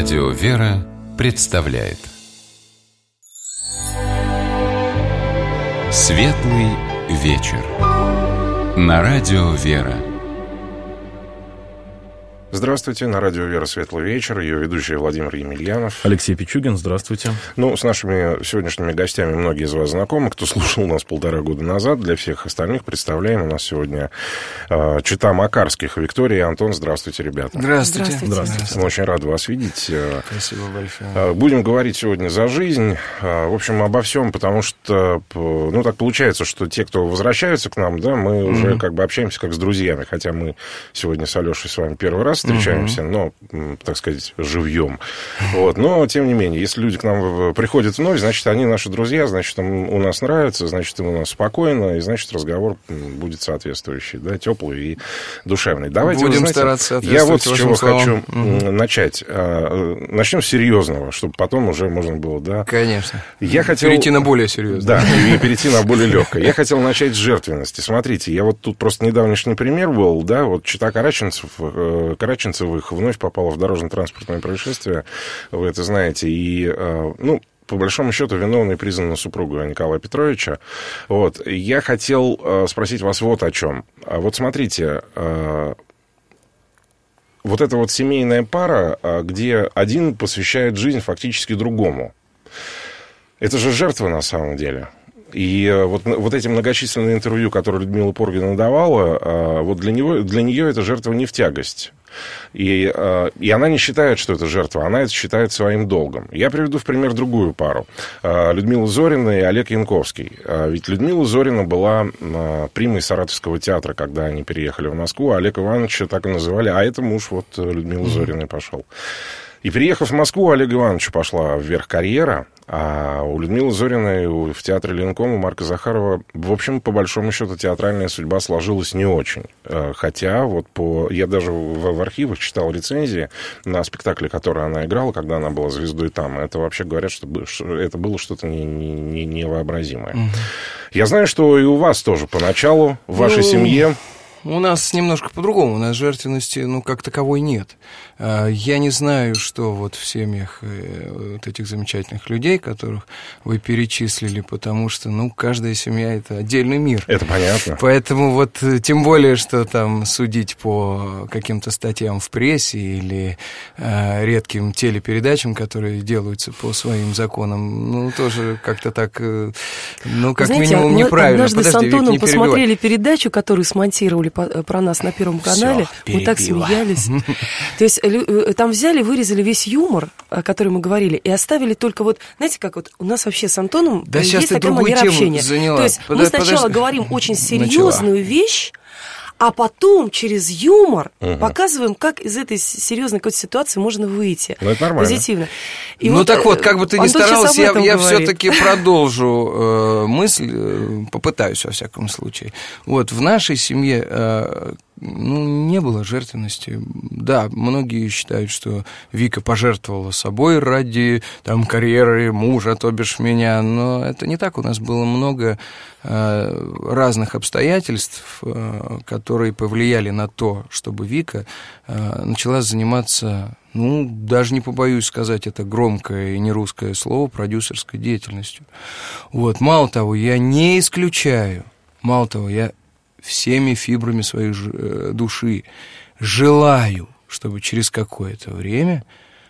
Радио «Вера» представляет Светлый вечер на Радио «Вера». Здравствуйте, на радио «Вера» «Светлый вечер», ее ведущий Владимир Емельянов. Алексей Пичугин, здравствуйте. Ну, с нашими сегодняшними гостями многие из вас знакомы, кто слушал нас 1,5 года назад. Для всех остальных представляем, у нас сегодня чета Макарских, Виктория и Антон. Здравствуйте, ребята. Здравствуйте. Здравствуйте. Мы очень рады вас видеть. Спасибо большое. Будем говорить сегодня за жизнь, в общем, обо всем, потому что, ну, так получается, что те, кто возвращаются к нам, да, мы уже как бы общаемся как с друзьями, хотя мы сегодня с Алешей с вами первый раз встречаемся, но, так сказать, живьем. Вот. Но, тем не менее, если люди к нам приходят вновь, значит, они наши друзья, значит, им у нас нравится, значит, им у нас спокойно, и, значит, разговор будет соответствующий, да, теплый и душевный. Давайте, будем знаете, стараться соответствовать. Я вот с чего словам. хочу начать. Начнем с серьезного, чтобы потом уже можно было, да. Конечно. Я хотел... Перейти на более серьезное. Да, и перейти на более легкое. Я хотел начать с жертвенности. Смотрите, я вот тут просто недавнешний пример был, да, вот чета Караченцевых вновь попала в дорожно-транспортное происшествие, вы это знаете, и, ну, по большому счету, виновной признана супруга Николая Петровича. Вот. Я хотел спросить вас вот о чем. Вот смотрите, вот эта вот семейная пара, где один посвящает жизнь фактически другому, это же жертва на самом деле. И вот эти многочисленные интервью, которые Людмила Поргина давала, вот для нее эта жертва не в тягость. И она не считает, что это жертва, она это считает своим долгом. Я приведу в пример другую пару. Людмила Зорина и Олег Янковский. Ведь Людмила Зорина была примой Саратовского театра, когда они переехали в Москву, а Олег Ивановича так и называли, а это муж вот Людмилы Зориной пошел. И, приехав в Москву, у Олега Ивановича пошла вверх карьера, а у Людмилы Зориной в театре Ленком, у Марка Захарова, в общем, по большому счету, театральная судьба сложилась не очень. Хотя, вот я даже в архивах читал рецензии на спектакле, который она играла, когда она была звездой там. Это вообще говорят, что это было что-то невообразимое. Я знаю, что и у вас тоже поначалу, в вашей семье... У нас немножко по-другому. У нас жертвенности, как таковой нет. Я не знаю, что вот в семьях вот этих замечательных людей, которых вы перечислили, потому что, каждая семья — это отдельный мир. Это понятно. Поэтому вот тем более, что там судить по каким-то статьям в прессе или редким телепередачам, которые делаются по своим законам, тоже как-то так, как минимум неправильно. Однажды с Антоном посмотрели передачу, которую смонтировали про нас на Первом канале. Мы так смеялись. То есть там взяли, вырезали весь юмор, о котором мы говорили, и оставили только вот, знаете, как вот у нас вообще с Антоном есть такая манера общения. То есть мы сначала говорим очень серьезную вещь, а потом через юмор показываем, как из этой серьезной какой-то ситуации можно выйти. Это нормально. Позитивно. И так вот, как бы ты ни старалась, я все-таки продолжу мысль, попытаюсь, во всяком случае. Вот, в нашей семье... не было жертвенности. Да, многие считают, что Вика пожертвовала собой ради карьеры мужа, то бишь меня, но это не так. У нас было много разных обстоятельств, которые повлияли на то, чтобы Вика начала заниматься, даже не побоюсь сказать это громкое и нерусское слово, продюсерской деятельностью. Вот. Мало того, я не исключаю, я всеми фибрами своей души желаю, чтобы через какое-то время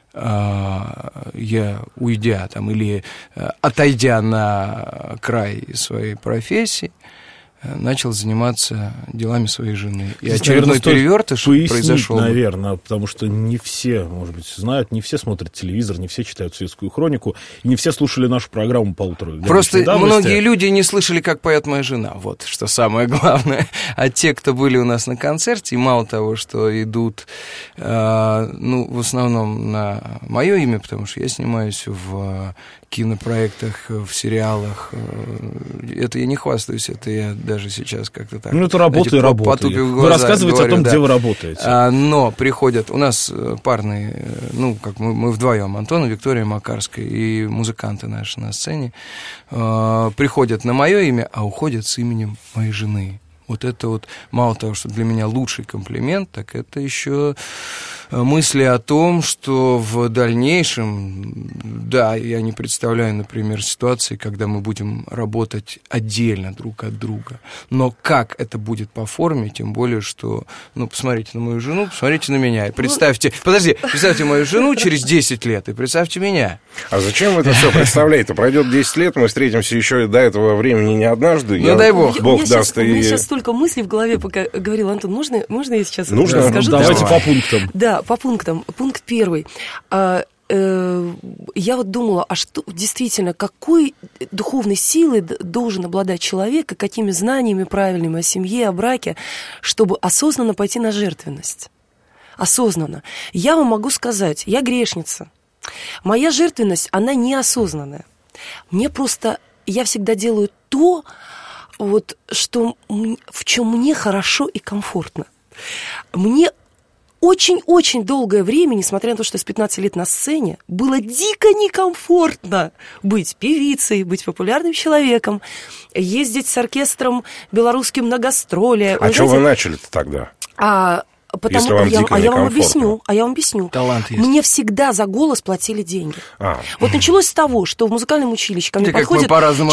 я, уйдя или отойдя на край своей профессии, начал заниматься делами своей жены. И здесь, очередной перевертыш произошел. Наверное, потому что не все, может быть, знают, не все смотрят телевизор, не все читают светскую хронику, и не все слушали нашу программу «Полутора». Просто многие люди не слышали, как поет моя жена. Вот что самое главное. А те, кто были у нас на концерте, мало того, что идут, в основном на мое имя, потому что я снимаюсь в кинопроектах, в сериалах. Это я не хвастаюсь, это я даже сейчас как-то так... это работа и работа. Вы рассказываете о том, где вы работаете. Но приходят... У нас парные, мы вдвоем, Антон и Виктория Макарская, и музыканты наши на сцене, приходят на мое имя, а уходят с именем моей жены. Вот это вот, мало того, что для меня лучший комплимент, так это еще мысли о том, что в дальнейшем, да, я не представляю, например, ситуации, когда мы будем работать отдельно друг от друга. Но как это будет по форме, тем более, что, ну, посмотрите на мою жену, посмотрите на меня, и представьте мою жену через 10 лет, и представьте меня. А зачем вы это все представляете? Пройдет 10 лет, мы встретимся еще и до этого времени не однажды. Ну, дай бог. Бог даст. У меня сейчас столько мыслей в голове, пока говорил Антон. Можно я сейчас скажу? Давайте по пунктам. Да, по пунктам. Пункт 1. Я вот думала, а что действительно, какой духовной силой должен обладать человек, и какими знаниями правильными о семье, о браке, чтобы осознанно пойти на жертвенность. Осознанно. Я вам могу сказать, я грешница. Моя жертвенность, она неосознанная. Я всегда делаю то, вот, в чем мне хорошо и комфортно. Мне очень-очень долгое время, несмотря на то, что с 15 лет на сцене, было дико некомфортно быть певицей, быть популярным человеком, ездить с оркестром белорусским на гастроли. А что вы начали-то тогда? Потому я вам объясню. Талант есть. Мне всегда за голос платили деньги. Вот началось с того, что в музыкальном училище ко мне подходит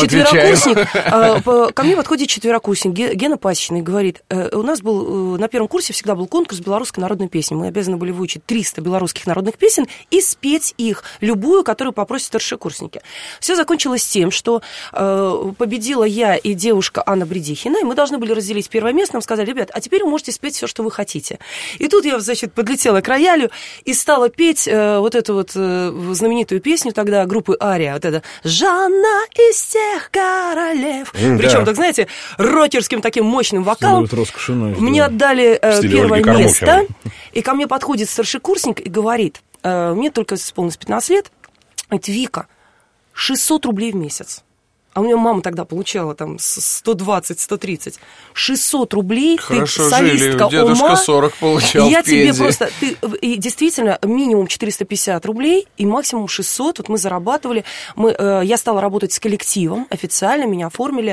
четверокурсник, Гена Пасечный, говорит, у нас был на первом курсе всегда был конкурс белорусской народной песни. Мы обязаны были выучить 300 белорусских народных песен и спеть их, любую, которую попросят старшекурсники. Все закончилось тем, что победила я и девушка Анна Бредихина, и мы должны были разделить первое место. Нам сказали, ребят, а теперь вы можете спеть все, что вы хотите. И тут я, значит, подлетела к роялю и стала петь вот эту вот знаменитую песню тогда группы «Ария». Вот это «Жанна из тех королев». Причем, так знаете, рокерским таким мощным вокалом. Мне отдали первое место. И ко мне подходит старшекурсник и говорит, мне только исполнилось 15 лет, говорит, Вика, 600 рублей в месяц. А у меня мама тогда получала там 120-130. 600 рублей, хорошо ты солистка жили, дедушка ума. 40 получал Я в Пензе. тебе просто... И действительно, минимум 450 рублей и максимум 600. Вот мы зарабатывали. Я стала работать с коллективом официально, меня оформили.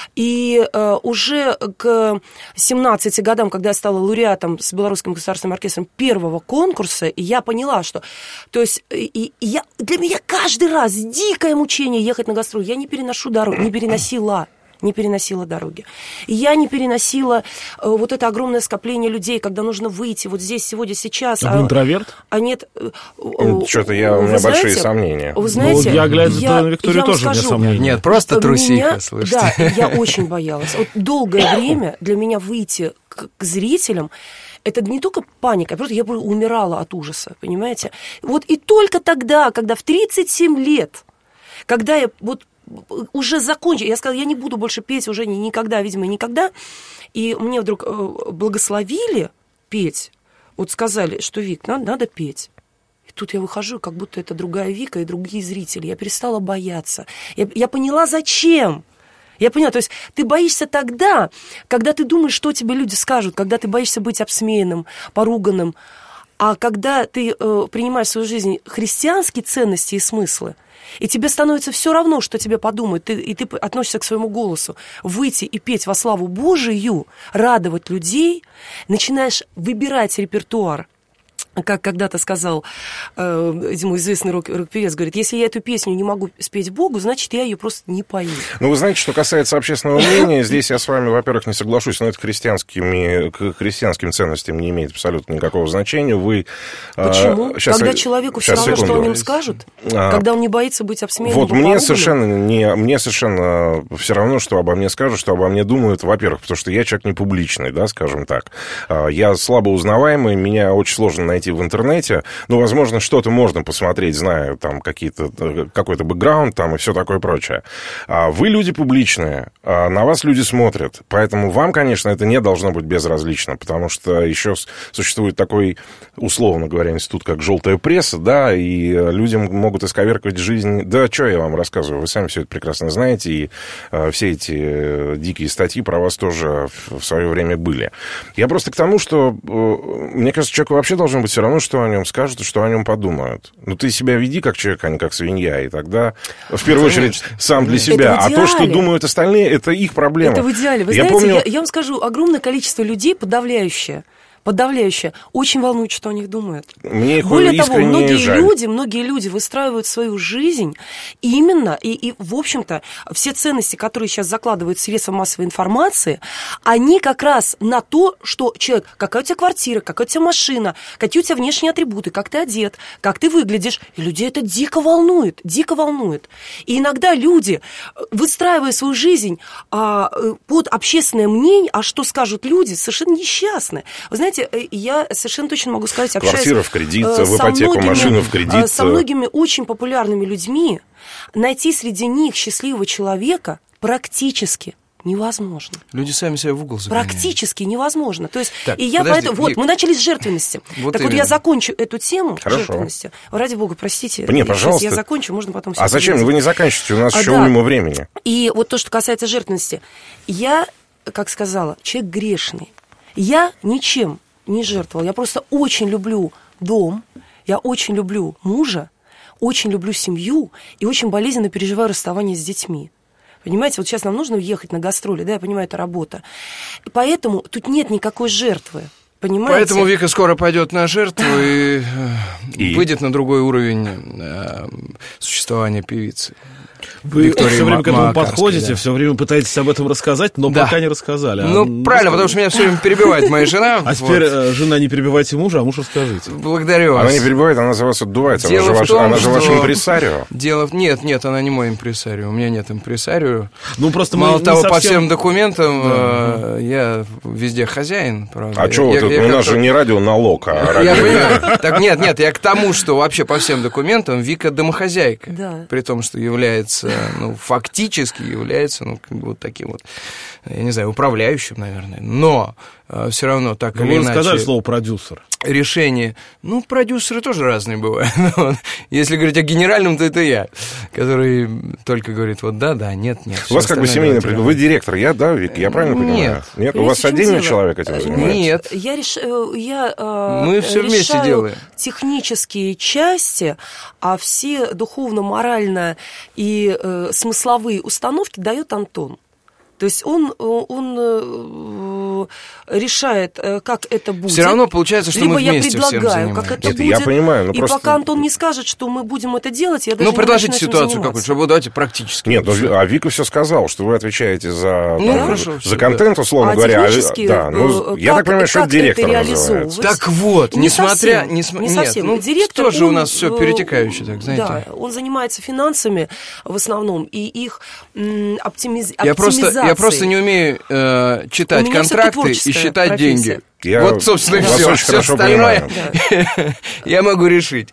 И уже к 17 годам, когда я стала лауреатом с Белорусским государственным оркестром первого конкурса, и я поняла, что... То есть для меня каждый раз дикое мучение ехать на гастроли. Я не переношу дорогу, не переносила дороги. И я не переносила вот это огромное скопление людей, когда нужно выйти вот здесь, сегодня, сейчас. А вы интроверт? Нет. Что-то у меня большие сомнения. Вы знаете, я, глядя на Викторию, тоже у меня сомнения. Нет, просто трусиха, слушайте. Да, я очень боялась. Вот долгое время для меня выйти к зрителям, это не только паника, просто я умирала от ужаса, понимаете? Вот и только тогда, когда в 37 лет, когда я вот уже закончила, я сказала, я не буду больше петь уже никогда, видимо, никогда, и мне вдруг благословили петь, вот сказали, что, Вик, надо петь. И тут я выхожу, как будто это другая Вика и другие зрители. Я перестала бояться. Я поняла, зачем. Я поняла, то есть ты боишься тогда, когда ты думаешь, что тебе люди скажут, когда ты боишься быть обсмеянным, поруганным. А когда ты принимаешь в свою жизнь христианские ценности и смыслы, и тебе становится все равно, что тебе подумают, и ты относишься к своему голосу, выйти и петь во славу Божию, радовать людей, начинаешь выбирать репертуар. Как когда-то сказал мой известный рок-певец, говорит, если я эту песню не могу спеть Богу, значит, я ее просто не пою. Ну, вы знаете, что касается общественного мнения, здесь я с вами, во-первых, не соглашусь, но это к христианским ценностям не имеет абсолютно никакого значения. Почему? Когда человеку все равно, что о нем скажут? Когда он не боится быть обсмеянным? Вот мне совершенно все равно, что обо мне скажут, что обо мне думают, во-первых, потому что я человек не публичный, да, скажем так. Я слабо узнаваемый, меня очень сложно найти в интернете. Ну, возможно, что-то можно посмотреть, зная там какой-то бэкграунд там и все такое прочее. Вы люди публичные, на вас люди смотрят, поэтому вам, конечно, это не должно быть безразлично, потому что еще существует такой, условно говоря, институт, как желтая пресса, да, и людям могут исковеркать жизнь. Да, что я вам рассказываю, вы сами все это прекрасно знаете, и все эти дикие статьи про вас тоже в свое время были. Я просто к тому, что, мне кажется, человеку вообще должно быть все равно, что о нем скажут и что о нем подумают. Ну, ты себя веди как человек, а не как свинья, и тогда, в первую очередь, сам для себя. А то, что думают остальные, это их проблема. Это в идеале. Вы знаете, я вам скажу, огромное количество людей, подавляющее подавляющее, очень волнует, что о них думают. Мне их Более того, жаль. многие люди выстраивают свою жизнь именно, и, в общем-то, все ценности, которые сейчас закладывают средства массовой информации, они как раз на то, что человек, какая у тебя квартира, какая у тебя машина, какие у тебя внешние атрибуты, как ты одет, как ты выглядишь. И людей это дико волнует, дико волнует. И иногда люди, выстраивая свою жизнь под общественное мнение, а что скажут люди, совершенно несчастны. Вы знаете, я совершенно точно могу сказать, общаясь... Квартира в кредит, в ипотеку, машину в кредит. Со многими очень популярными людьми найти среди них счастливого человека практически невозможно. Люди сами себя в угол загоняют. Практически невозможно. То есть, так, и я поэтому... Вот, мы начали с жертвенности. Так вот, я закончу эту тему жертвенности. Ради бога, простите. Не, пожалуйста. Я закончу, можно потом... А зачем? Вы не заканчиваете, у нас еще уйма времени. И вот то, что касается жертвенности. Я, как сказала, человек грешный. Я ничем не жертвовал. Я просто очень люблю дом, я очень люблю мужа, очень люблю семью и очень болезненно переживаю расставание с детьми. Понимаете, вот сейчас нам нужно уехать на гастроли, да, я понимаю, это работа. И поэтому тут нет никакой жертвы. Понимаете? Поэтому Вика скоро пойдет на жертву и выйдет на другой уровень существования певицы. Вы все время к этому подходите, все время пытаетесь об этом рассказать, но пока не рассказали. Ну, правильно, потому что меня все время перебивает моя жена. А теперь, жена, не перебивайте мужа, а муж расскажите. Благодарю вас. Она не перебивает, она за вас отдувается. Она же ваш импресарио. Нет, она не мой импресарио. У меня нет импресарио. Ну, просто мало того, по всем документам я везде хозяин, правда. А что, у нас же не радионалог, а радио. Я понимаю. Так нет, я к тому, что вообще по всем документам Вика домохозяйка. При том, что является, фактически является, вот таким вот, я не знаю, управляющим, наверное, но все равно так или иначе... Вы сказали слово «продюсер». Решение. Продюсеры тоже разные бывают. Если говорить о генеральном, то это я, который только говорит, вот да, нет. У вас как бы семейный предприятие. Вы директор, Вик, я правильно понимаю? Нет, у вас отдельный человек этим занимается? Нет. Мы все вместе делаем. Технические части, а все духовно-морально и смысловые установки дает Антон. То есть он решает, как это будет. Все равно получается, что либо мы вместе я предлагаю, как это будет. Я понимаю, и пока Антон не скажет, что мы будем это делать, я даже не предложите ситуацию какую-то, чтобы давайте практически. Нет, а Вика все сказал, что вы отвечаете за контент, условно говоря. Я так понимаю, что это директор называется. Так вот, несмотря... Не совсем. Директор, тоже у нас все перетекающее, так, знаете. Да, он занимается финансами в основном, и их оптимизацией. Я просто не умею читать контракты и считать деньги. Вот, собственно, и все. Все остальное я могу решить.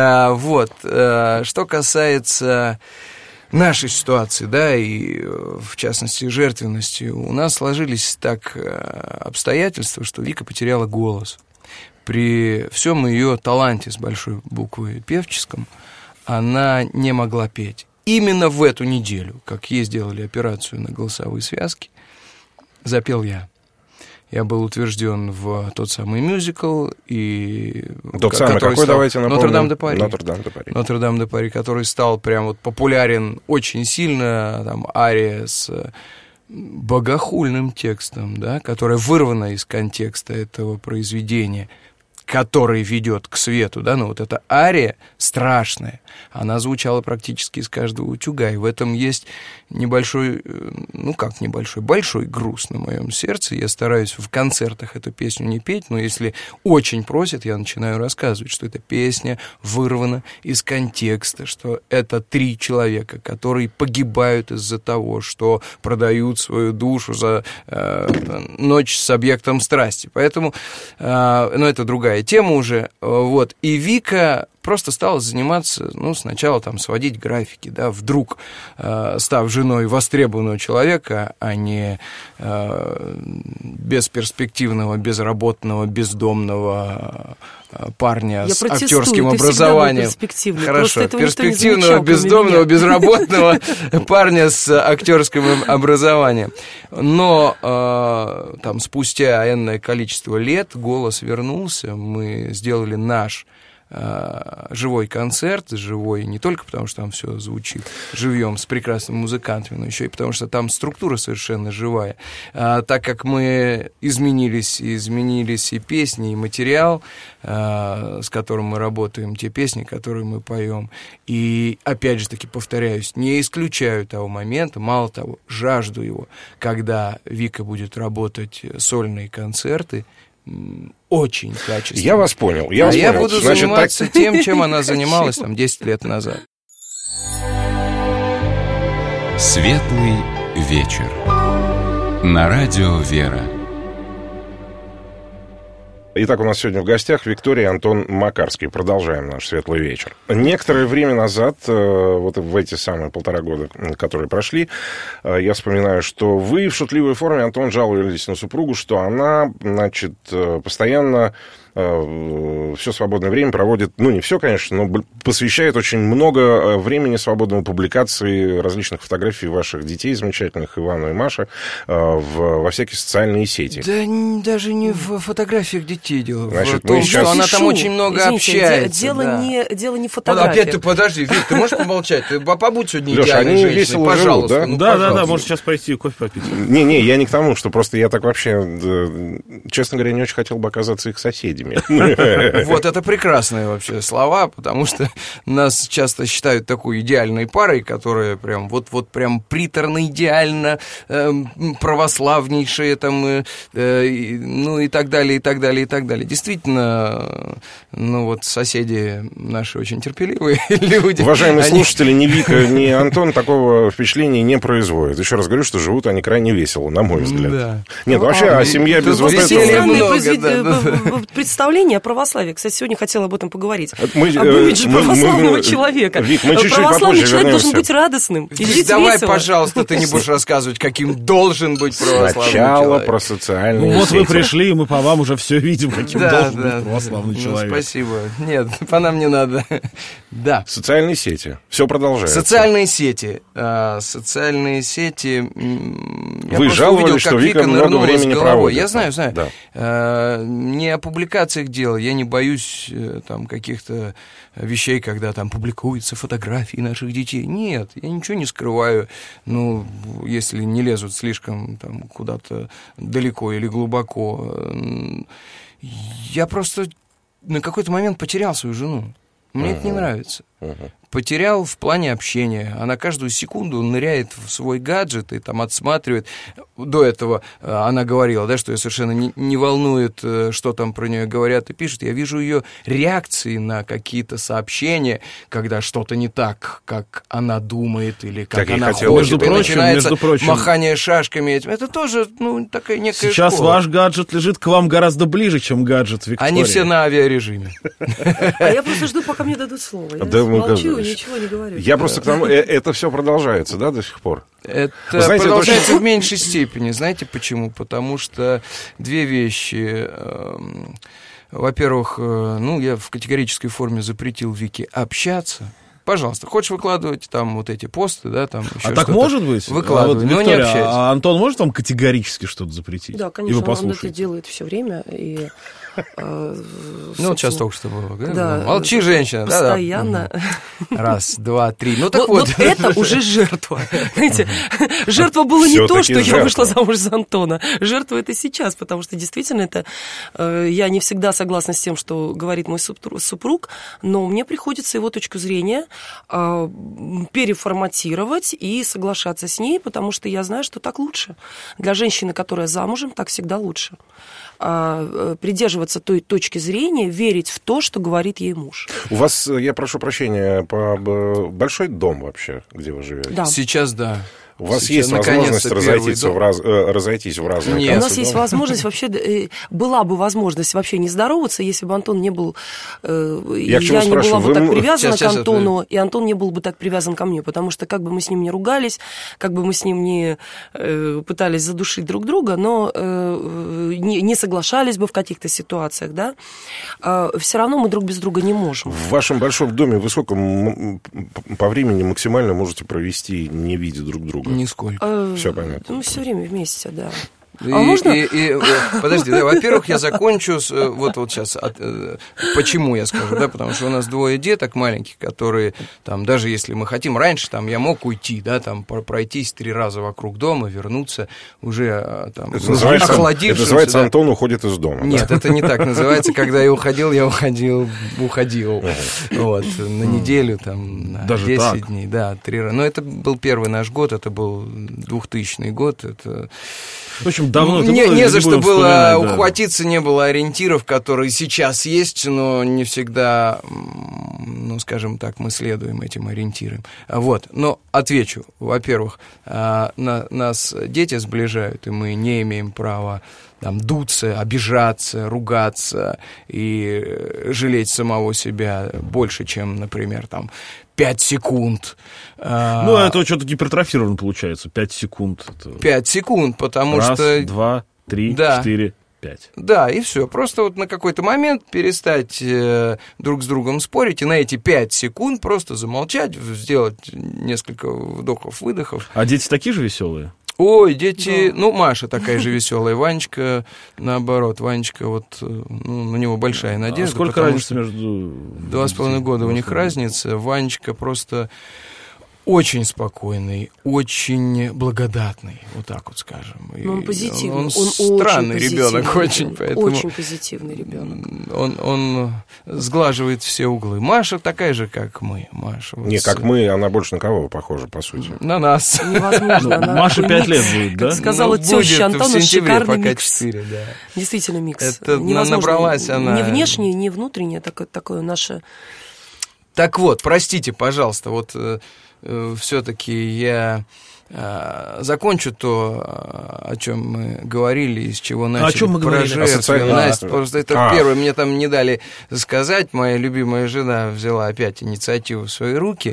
Что касается нашей ситуации, да, и в частности жертвенности, у нас сложились так обстоятельства, что Вика потеряла голос. При всем ее таланте с большой буквы певческом она не могла петь. Именно в эту неделю, как ей сделали операцию на голосовые связки, запел я. Я был утвержден в тот самый мюзикл, и... Тот самый, какой, давайте напомним? Нотр-Дам де Пари, который стал прям вот популярен очень сильно, там, ария с богохульным текстом, да, которая вырвана из контекста этого произведения, который ведет к свету, да, вот эта ария страшная, она звучала практически из каждого утюга, и в этом есть небольшой, большой груз на моем сердце. Я стараюсь в концертах эту песню не петь, но если очень просят, я начинаю рассказывать, что эта песня вырвана из контекста, что это 3 человека, которые погибают из-за того, что продают свою душу за ночь с объектом страсти. Поэтому, это другая тема уже, и Вика просто стала заниматься, сначала там сводить графики, да, вдруг став женой востребованного человека, а не бесперспективного, безработного, бездомного парня с актерским образованием. Хорошо, перспективного, бездомного, безработного парня с актерским образованием. Но там спустя энное количество лет голос вернулся, мы сделали наш живой концерт, живой не только потому, что там все звучит живьем с прекрасными музыкантами, но еще и потому, что там структура совершенно живая. Так как мы изменились и песни, и материал, с которым мы работаем, те песни, которые мы поем, и, опять же таки, повторяюсь, не исключаю того момента, мало того, жажду его, когда Вика будет работать сольные концерты, очень качественно. Я вас понял. Я буду заниматься тем, чем она занималась там 10 лет назад. Светлый вечер. На радио «Вера». Итак, у нас сегодня в гостях Виктория и Антон Макарский. Продолжаем наш светлый вечер. Некоторое время назад, вот в эти самые 1,5 года, которые прошли, я вспоминаю, что вы в шутливой форме, Антон, жаловались на супругу, что она, значит, постоянно все свободное время проводит, ну, не все, конечно, но посвящает очень много времени свободному публикации различных фотографий ваших детей замечательных, Ивана и Маша, во всякие социальные сети. Да даже не в фотографиях детей дело. Значит, в том, что она там очень много общается. Дело не фотография. Опять ты подожди, Вик, ты можешь помолчать? Ты побудь сегодня Леша, идеальной они женщиной, весело пожалуйста. живут, да? Да, может сейчас пойти кофе попить. Не, я не к тому, что просто я так вообще, честно говоря, не очень хотел бы оказаться их соседями. Вот это прекрасные вообще слова, потому что нас часто считают такой идеальной парой, которая прям вот прям приторно идеально православнейшая там, ну и так далее, и так далее, и так далее. Действительно, ну вот соседи наши очень терпеливые люди. Уважаемые слушатели, ни Вика, ни Антон такого впечатления не производят. Еще раз говорю, что живут они крайне весело, на мой взгляд. Да. Нет, вообще, семья без вот этого... Представление о православии. Кстати, сегодня хотела об этом поговорить. Об имидже православного человека. Вик, мы чуть-чуть православный попозже человек вернемся. должен быть радостным. Давай, пожалуйста, ты не будешь рассказывать, каким должен быть православный Сначала человек. про социальные Вот сети. вы пришли, и мы по вам уже все видим, каким должен быть православный человек. Спасибо. Нет, по нам не надо. Да. Социальные сети. Все продолжается. Социальные сети. Вы жаловались, что Вика много времени проводит. Я знаю. Да. Не о публикациях дело. Я не боюсь там каких-то вещей, когда там публикуются фотографии наших детей. Нет, я ничего не скрываю. Ну, если не лезут слишком там куда-то далеко или глубоко. Я просто на какой-то момент потерял свою жену. Мне это не нравится. Потерял в плане общения. Она каждую секунду ныряет в свой гаджет и там отсматривает. До этого она говорила, да, что ее совершенно не волнует, что там про нее говорят и пишут. Я вижу ее реакции на какие-то сообщения, когда что-то не так, как она думает или как она хочет. Между прочим, махание шашками. Это тоже, ну, такая некая сейчас школа. Ваш гаджет лежит к вам гораздо ближе, чем гаджет Виктории. Они все на авиарежиме. А я просто жду, пока мне дадут слово. Я молчу, ничего не говорю. Я просто к тому... Это все продолжается, да, до сих пор? Это продолжается в меньшей степени. Знаете почему? Потому что две вещи. Во-первых, ну, я в категорической форме запретил Вике общаться. Пожалуйста, хочешь выкладывать там вот эти посты, да, там еще так может быть? Выкладывай, но Виктория, не общайся. А Антон может вам категорически что-то запретить? Да, конечно, и вы он это делает все время. И, ну, вот сейчас только что было. Да, молчи, женщина. Постоянно. Да. Раз, два, три. Ну, так вот. Вот это уже жертва. Знаете, жертва была не то, что я вышла замуж за Антона. Жертва это сейчас, потому что действительно это... Я не всегда согласна с тем, что говорит мой супруг, но мне приходится его точку зрения переформатировать и соглашаться с ней, потому что я знаю, что так лучше. Для женщины, которая замужем, так всегда лучше. Придерживаться той точки зрения, верить в то, что говорит ей муж. У вас, я прошу прощения, большой дом вообще, где вы живете? Да. Сейчас, да. У вас есть возможность разойтись в разные Нет. У нас есть возможность вообще, была бы возможность вообще не здороваться, если бы Антон не был, я не была бы так привязана к Антону, и Антон не был бы так привязан ко мне, потому что как бы мы с ним не ругались, как бы мы с ним не пытались задушить друг друга, но не соглашались бы в каких-то ситуациях, да, все равно мы друг без друга не можем. В вашем большом доме вы сколько по времени максимально можете провести, не видя друг друга? Нисколько. Все понятно. Мы все время вместе, да. можно? Подожди, во-первых, я закончу вот сейчас. Почему я скажу, да, потому что у нас 2 деток маленьких, которые, там, даже если мы хотим, раньше там, я мог уйти, да, там, пройтись 3 раза вокруг дома, вернуться уже там, охладившимся. Это называется, Антон уходит из дома. Нет, да? это не так называется. Когда я уходил. Вот, на неделю, там, на даже 10 так? дней, да, 3 раза. Но это был первый наш год, это был 2000 год, это... В общем, давно это было, не за что было ухватиться, не было ориентиров, которые сейчас есть, но не всегда, ну, скажем так, мы следуем этим ориентирам. Вот, но отвечу. Во-первых, нас дети сближают, и мы не имеем права там дуться, обижаться, ругаться и жалеть самого себя больше, чем, например, там 5 секунд. Ну, это что-то гипертрофировано получается, 5 секунд. 5 секунд, потому Раз, что... 2, 3, 4, 5. Да, и все. Просто вот на какой-то момент перестать друг с другом спорить, и на эти 5 секунд просто замолчать, сделать несколько вдохов-выдохов. А дети такие же веселые? Ой, дети... Да. Ну, Маша такая же веселая, Ванечка, наоборот. Ванечка, вот, ну, на него большая надежда. А сколько разницы между... 2,5 года у них разница. Ванечка просто очень спокойный, очень благодатный, вот так вот скажем. Но он позитивный. Он странный ребенок, очень, поэтому... Очень позитивный ребенок. Он сглаживает все углы. Маша такая же, как мы. Маша, вот не, как мы, она больше на кого похожа, по сути? На нас. Невозможно. Маша 5 лет будет, да? Как сказала теща Антона, шикарный микс. 4, да. Действительно микс. Это набралась она... Не внешнее, не внутреннее, такое наше... Так вот, простите, пожалуйста, вот... все-таки я закончу то, о чем мы говорили, из чего начали. О чем мы говорили? Просто это первое, мне там не дали сказать, моя любимая жена взяла опять инициативу в свои руки.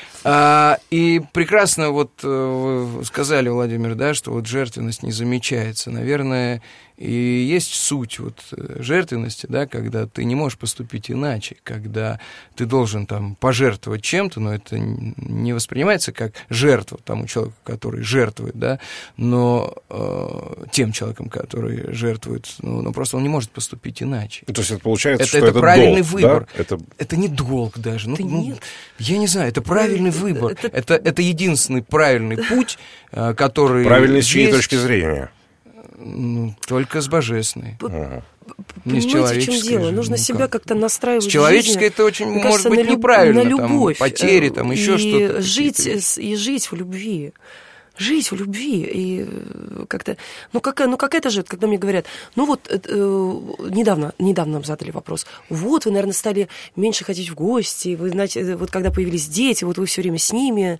И прекрасно вот вы сказали, Владимир, да, что вот жертвенность не замечается. Наверное, и есть суть вот жертвенности, да, когда ты не можешь поступить иначе, когда ты должен там пожертвовать чем-то, но это не воспринимается как жертва тому человеку, который жертвует, да, но тем человеком, который жертвует, ну, просто он не может поступить иначе. То есть это получается, что это правильный долг, выбор. Да? Это не долг даже. Нет. Я не знаю, это правильный выбор. Это единственный правильный путь, который... Правильный с чьей точки зрения? Ну, только с божественной. Не с человеческой. В чем дело? Нужно себя как-то настраивать. С человеческой это очень, мне может быть, неправильно. На любовь. Там, потери, там, еще что-то. Жить в любви. Жить в любви. И как-то... Ну, какая-то же, когда мне говорят, ну вот, недавно нам задали вопрос, вот, вы, наверное, стали меньше ходить в гости, вы, знаете, вот когда появились дети, вот вы все время с ними,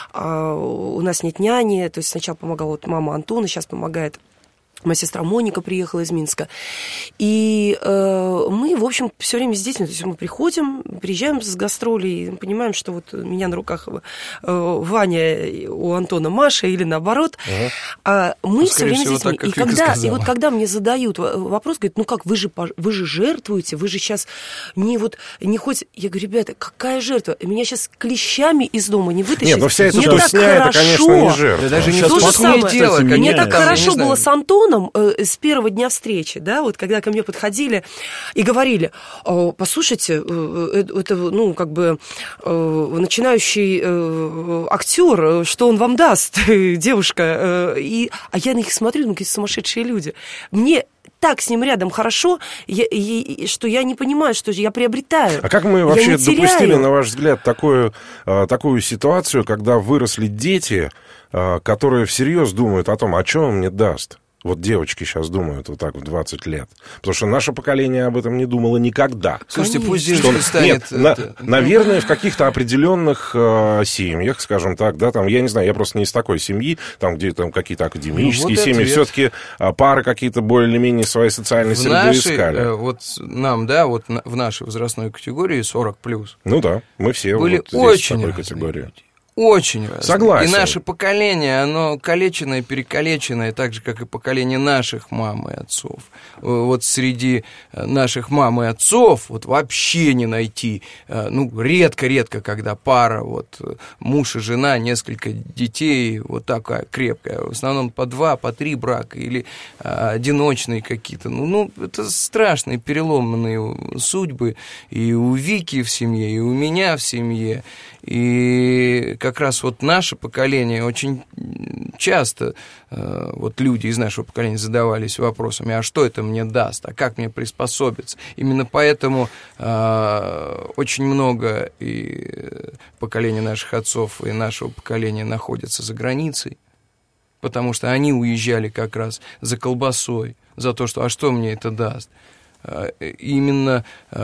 у нас нет няни, то есть сначала помогала вот мама Антона, сейчас помогает моя сестра Моника, приехала из Минска. И мы, в общем, все время с детьми. То есть мы приезжаем с гастролей, понимаем, что вот у меня на руках Ваня, у Антона Маша, или наоборот. А мы все время с детьми. И вот когда мне задают вопрос, говорят, ну как, вы же жертвуете, вы же сейчас не хоть... Я говорю, ребята, какая жертва? Меня сейчас клещами из дома не вытащить. Нет, но вся эта мне так это, конечно, не жертва. Даже не то же самое. дело. Мне так хорошо было с Антоном, с первого дня встречи, да, вот когда ко мне подходили и говорили, послушайте, это, ну, как бы начинающий актер, что он вам даст, девушка, а я на них смотрю, ну, какие сумасшедшие люди. Мне так с ним рядом хорошо, что я не понимаю, что я приобретаю. А как мы вообще допустили, на ваш взгляд, такую ситуацию, когда выросли дети, которые всерьез думают о том, а что он мне даст? Вот девочки сейчас думают вот так в 20 лет. Потому что наше поколение об этом не думало никогда. Слушайте, пусть девочка станет... Нет, наверное, в каких-то определенных семьях, скажем так, да, там, я не знаю, я просто не из такой семьи, там, где там какие-то академические семьи, все-таки пары какие-то более-менее своей социальной среды искали. Вот нам, да, вот в нашей возрастной категории 40+. Ну да, мы все были вот здесь очень в такой категории. Люди. Очень разные. Согласен. И наше поколение, оно калеченное, перекалеченное, так же, как и поколение наших мам и отцов. Вот среди наших мам и отцов вот вообще не найти, ну, редко-редко, когда пара, вот, муж и жена, несколько детей, вот такая крепкая, в основном по 2, по 3 брака, или одиночные какие-то, ну, это страшные переломанные судьбы и у Вики в семье, и у меня в семье, и как раз вот наше поколение очень часто, вот люди из нашего поколения задавались вопросами, а что это мне даст, а как мне приспособиться? Именно поэтому очень много и поколения наших отцов, и нашего поколения находятся за границей, потому что они уезжали как раз за колбасой, за то, что, а что мне это даст? Именно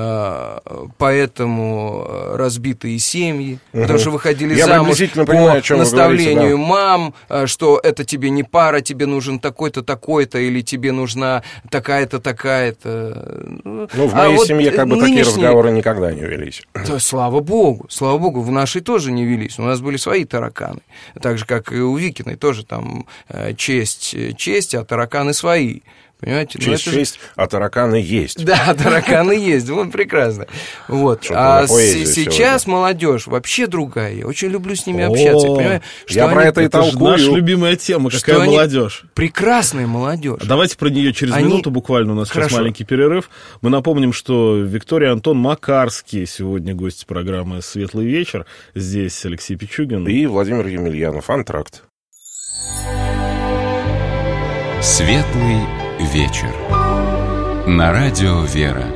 поэтому разбитые семьи, потому что выходили замуж по наставлению мам, что это тебе не пара, тебе нужен такой-то, такой-то, или тебе нужна такая-то, такая-то. Ну, в моей семье как бы такие разговоры никогда не велись. Да, слава богу, в нашей тоже не велись, у нас были свои тараканы, так же, как и у Викиной, тоже там честь, а тараканы свои. Понимаете? Честь, а тараканы есть. Да, тараканы есть, вот прекрасно. Вот. А сейчас молодежь вообще другая. Я очень люблю с ними общаться. Понимаю, что я про это и толкую. Это наша любимая тема, какая молодежь. Прекрасная молодежь. Давайте про нее через минуту буквально. У нас сейчас маленький перерыв. Мы напомним, что Виктория Антон Макарский сегодня гость программы «Светлый вечер». Здесь Алексей Пичугин. И Владимир Емельянов. Антракт. Светлый вечер. На радио «Вера».